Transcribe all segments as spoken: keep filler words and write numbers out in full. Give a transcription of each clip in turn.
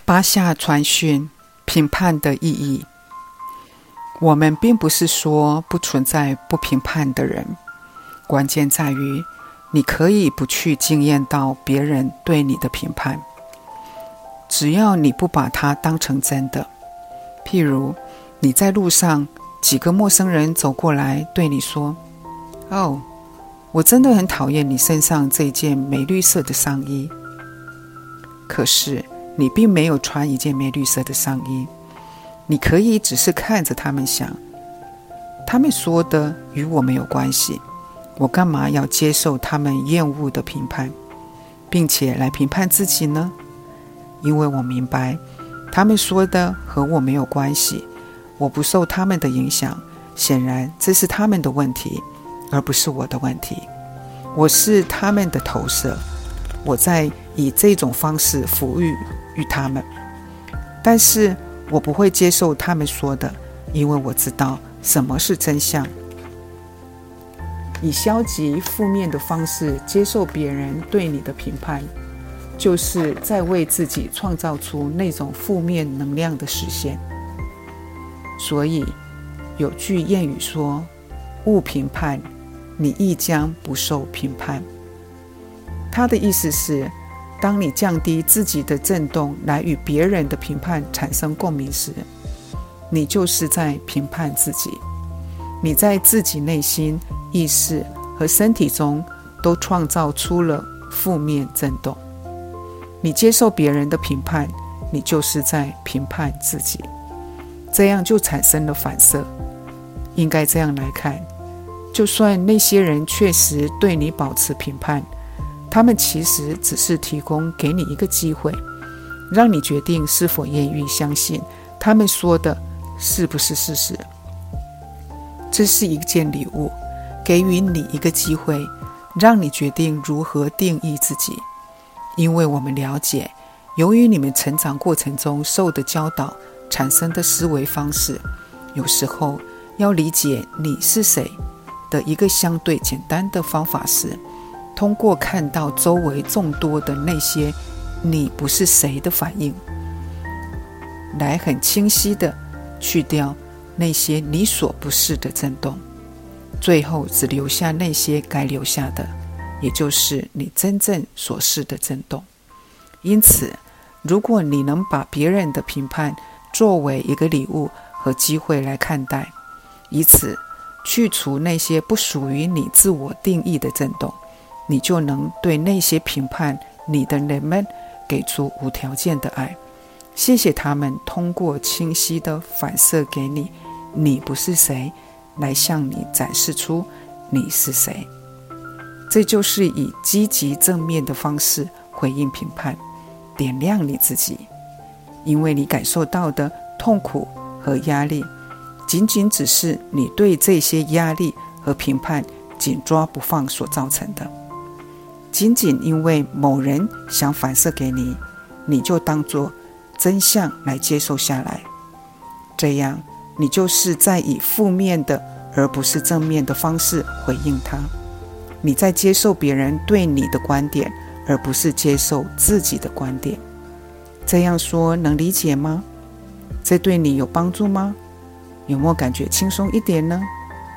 巴夏传讯评判的意义。我们并不是说不存在不评判的人，关键在于你可以不去经验到别人对你的评判，只要你不把它当成真的。譬如你在路上，几个陌生人走过来对你说：哦，我真的很讨厌你身上这件玫绿色的上衣。可是你并没有穿一件玫绿色的上衣，你可以只是看着他们想，他们说的与我没有关系，我干嘛要接受他们厌恶的评判，并且来评判自己呢？因为我明白他们说的和我没有关系，我不受他们的影响，显然这是他们的问题，而不是我的问题。我是他们的投射，我在以这种方式抚育于他们，但是我不会接受他们说的，因为我知道什么是真相。以消极负面的方式接受别人对你的评判，就是在为自己创造出那种负面能量的实现。所以有句谚语说：勿评判，你亦将不受评判。它的意思是，当你降低自己的振动来与别人的评判产生共鸣时，你就是在评判自己。你在自己内心、意识和身体中都创造出了负面振动。你接受别人的评判，你就是在评判自己，这样就产生了反射。应该这样来看，就算那些人确实对你保持评判，他们其实只是提供给你一个机会，让你决定是否愿意相信他们说的是不是事实。这是一件礼物，给予你一个机会，让你决定如何定义自己。因为我们了解，由于你们成长过程中受的教导产生的思维方式，有时候要理解你是谁的一个相对简单的方法是，通过看到周围众多的那些你不是谁的反应，来很清晰地去掉那些你所不是的震动，最后只留下那些该留下的，也就是你真正所是的震动。因此，如果你能把别人的评判作为一个礼物和机会来看待，以此去除那些不属于你自我定义的震动，你就能对那些评判你的人们给出无条件的爱。谢谢他们通过清晰的反射给你你不是谁，来向你展示出你是谁。这就是以积极正面的方式回应评判，点亮你自己。因为你感受到的痛苦和压力，仅仅只是你对这些压力和评判紧抓不放所造成的。仅仅因为某人想反射给你，你就当作真相来接受下来，这样你就是在以负面的而不是正面的方式回应他。你在接受别人对你的观点，而不是接受自己的观点。这样说能理解吗？这对你有帮助吗？有没有感觉轻松一点呢？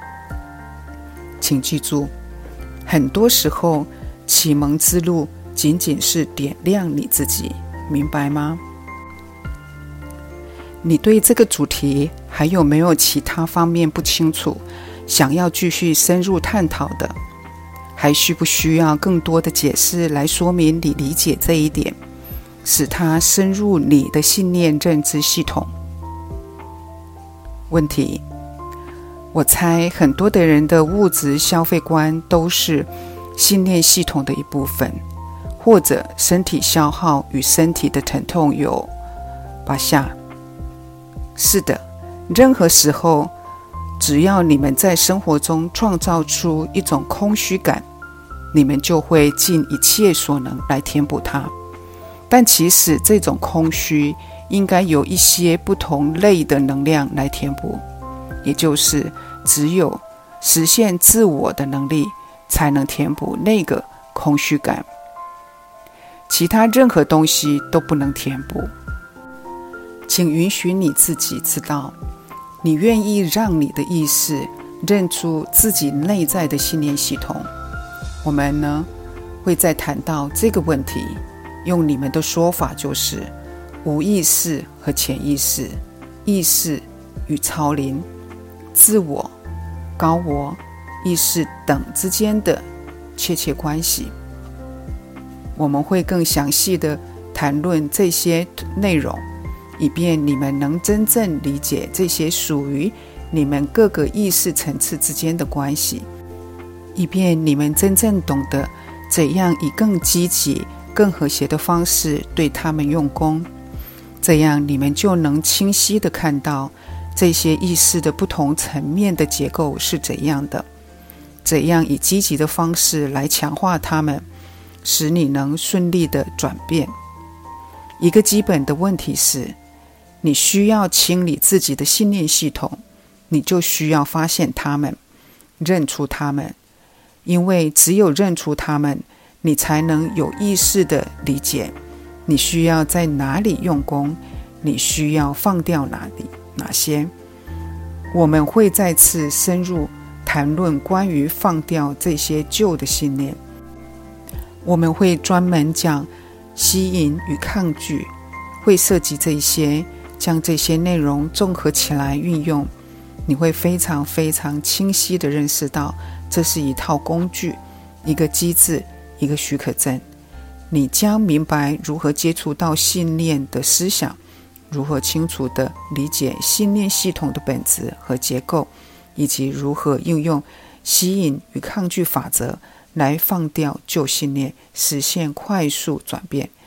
请记住，很多时候启蒙之路仅仅是点亮你自己，明白吗？你对这个主题还有没有其他方面不清楚，想要继续深入探讨的？还需不需要更多的解释来说明你理解这一点，使它深入你的信念认知系统？问题：我猜很多的人的物质消费观都是信念系统的一部分，或者身体消耗与身体的疼痛有拔下。是的，任何时候，只要你们在生活中创造出一种空虚感，你们就会尽一切所能来填补它。但其实这种空虚应该有一些不同类的能量来填补，也就是只有实现自我的能力才能填补那个空虚感，其他任何东西都不能填补。 请允许你自己知道，你愿意让你的意识认出自己内在的信念系统。我们呢，会再谈到这个问题，用你们的说法就是无意识和潜意识，意识与超灵、自我、高我、意识等之间的切切关系。我们会更详细的谈论这些内容，以便你们能真正理解这些属于你们各个意识层次之间的关系，以便你们真正懂得怎样以更积极、更和谐的方式对他们用功。这样你们就能清晰地看到这些意识的不同层面的结构是怎样的，怎样以积极的方式来强化它们，使你能顺利地转变。一个基本的问题是，你需要清理自己的信念系统，你就需要发现它们，认出它们，因为只有认出它们，你才能有意识地理解你需要在哪里用功，你需要放掉哪里哪些。我们会再次深入谈论关于放掉这些旧的信念。我们会专门讲吸引与抗拒，会涉及这些，将这些内容综合起来运用。你会非常非常清晰地认识到，这是一套工具，一个机制，一个许可证。你将明白如何接触到信念的思想，如何清楚地理解信念系统的本质和结构，以及如何应用吸引与抗拒法则来放掉旧信念，实现快速转变。